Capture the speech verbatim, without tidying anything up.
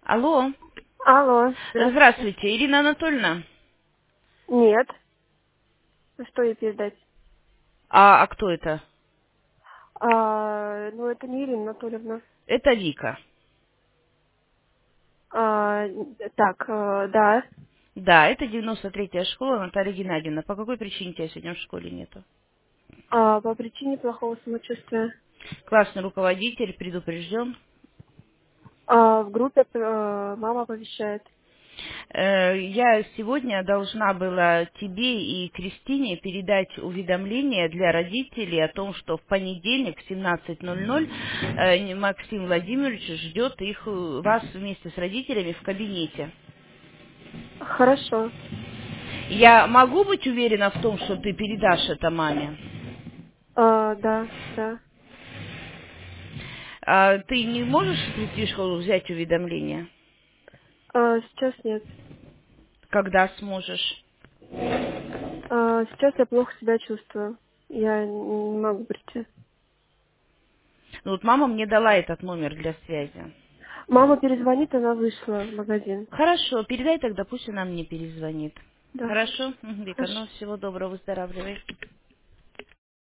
Алло. Алло, здравствуйте. Здравствуйте, Ирина Анатольевна. Нет. Что ей передать? А, а кто это? А, ну, это не Ирина Анатольевна. Это Вика. А, так, э, да. Да, это девяносто третья школа, Наталья Геннадьевна. По какой причине тебя сегодня в школе нету? А, по причине плохого самочувствия. Классный руководитель предупрежден. А, в группе э, мама оповещает. Э, Я сегодня должна была тебе и Кристине передать уведомление для родителей о том, что в понедельник в семнадцать ноль ноль э, Максим Владимирович ждет их, э, вас вместе с родителями в кабинете. Хорошо. Я могу быть уверена в том, что ты передашь это маме? А, да, да. А ты не можешь прийти в школу взять уведомление? А, сейчас нет. Когда сможешь? А, сейчас я плохо себя чувствую. Я не могу прийти. Ну вот мама мне дала этот номер для связи. Мама перезвонит, она вышла в магазин. Хорошо, передай тогда, пусть она мне перезвонит. Да, хорошо. Хорошо? Мгм, Вика, Хорошо. ну всего доброго, выздоравливай.